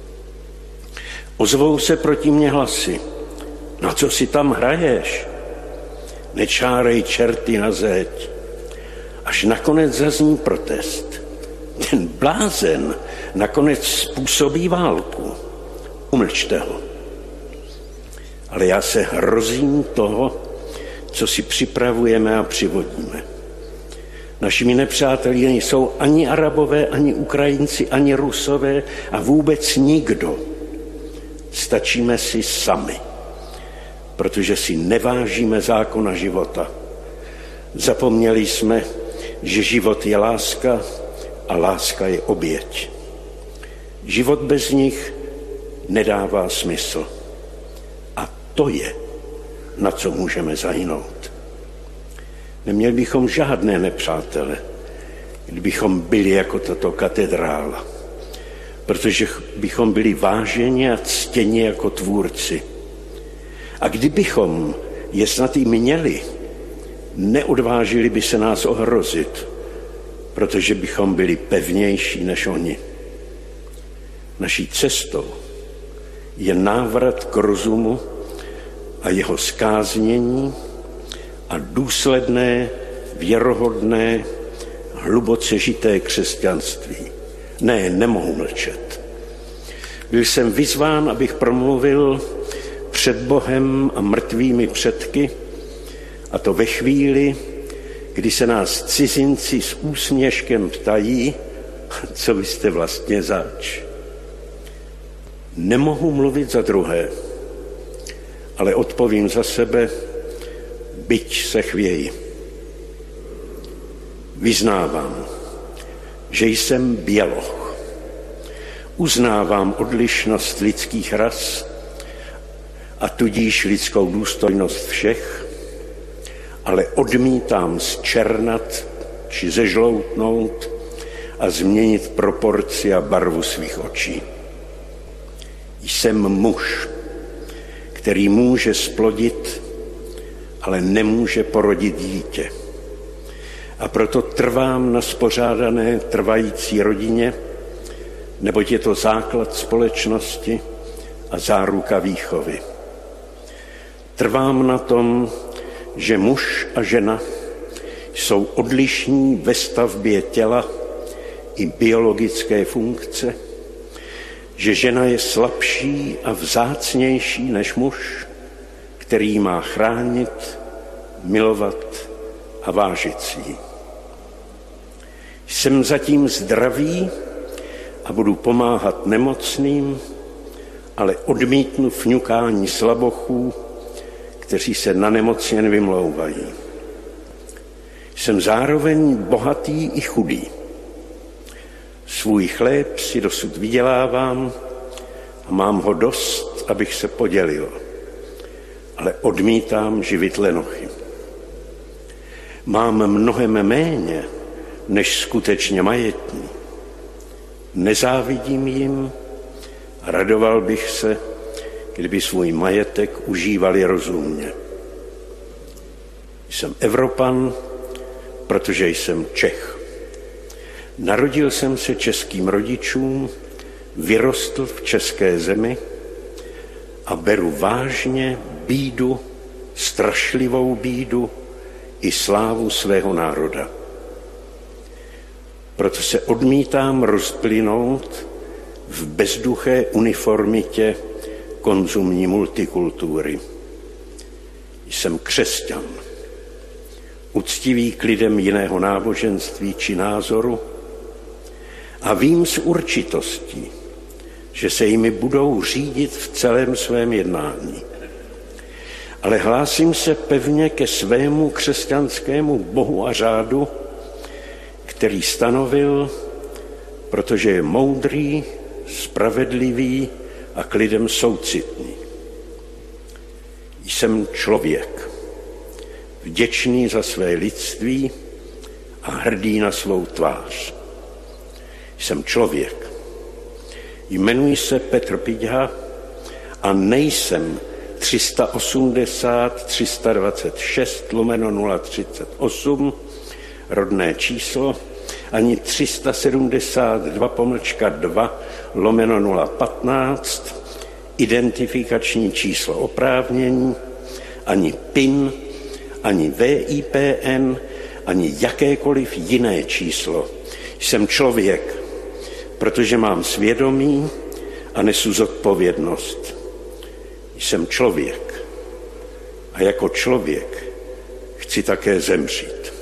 Ozvou se proti mně hlasy. Na co si tam hraješ? Nečárej čerty na zeď. Až nakonec zazní protest. Ten blázen nakonec způsobí válku. Umlčte ho. Ale já se hrozím toho, co si připravujeme a přivodíme. Našimi nepřáteli nejsou ani Arabové, ani Ukrajinci, ani Rusové a vůbec nikdo. Stačíme si sami, protože si nevážíme zákona života. Zapomněli jsme, že život je láska a láska je oběť. Život bez nich nedává smysl. A to je, na co můžeme zahynout. Neměli bychom žádné nepřátele, kdybychom byli jako tato katedrála, protože bychom byli váženi a ctěni jako tvůrci. A kdybychom je snad i měli, neodvážili by se nás ohrozit, protože bychom byli pevnější než oni. Naší cestou je návrat k rozumu a jeho zkáznění a důsledné, věrohodné, hluboce žité křesťanství. Ne, nemohu mlčet. Byl jsem vyzván, abych promluvil před Bohem a mrtvými předky, a to ve chvíli, kdy se nás cizinci s úsměškem ptají, co vy jste vlastně zač. Nemohu mluvit za druhé, ale odpovím za sebe, byť se chvěji. Vyznávám, že jsem běloch. Uznávám odlišnost lidských ras a tudíž lidskou důstojnost všech, ale odmítám zčernat či zežloutnout a změnit proporci a barvu svých očí. Jsem muž, který může splodit, ale nemůže porodit dítě. A proto trvám na spořádané trvající rodině, neboť je to základ společnosti a záruka výchovy. Trvám na tom, že muž a žena jsou odlišní ve stavbě těla i biologické funkce, že žena je slabší a vzácnější než muž, který má chránit, milovat a vážit si ji. Jsem zatím zdravý a budu pomáhat nemocným, ale odmítnu fňukání slabochů, kteří se na nemoc jen vymlouvají. Jsem zároveň bohatý i chudý. Svůj chléb si dosud vydělávám a mám ho dost, abych se podělil, ale odmítám živit lenochy. Mám mnohem méně, než skutečně majetní. Nezávidím jim a radoval bych se, kdyby svůj majetek užívali rozumně. Jsem Evropan, protože jsem Čech. Narodil jsem se českým rodičům, vyrostl v české zemi a beru vážně bídu, strašlivou bídu i slávu svého národa. Proto se odmítám rozplynout v bezduché uniformitě konzumní multikultury. Jsem křesťan, uctivý k lidem jiného náboženství či názoru a vím s určitostí, že se jimi budou řídit v celém svém jednání. Ale hlásím se pevně ke svému křesťanskému bohu a řádu, který stanovil, protože je moudrý, spravedlivý a k lidem soucitný. Jsem člověk, vděčný za své lidství a hrdý na svou tvář. Jsem člověk. Jmenuji se Petr Piťha a nejsem tři sta osmdesát tři sta dvacet šest lomeno nula třicet osm rodné číslo, ani tři sta sedmdesát dva pomlčka dva lomeno nula patnáct identifikační číslo oprávnění, ani P I N, ani V I P N, ani jakékoliv jiné číslo. Jsem člověk, protože mám svědomí a nesu zodpovědnost. Jsem člověk a jako člověk chci také zemřít.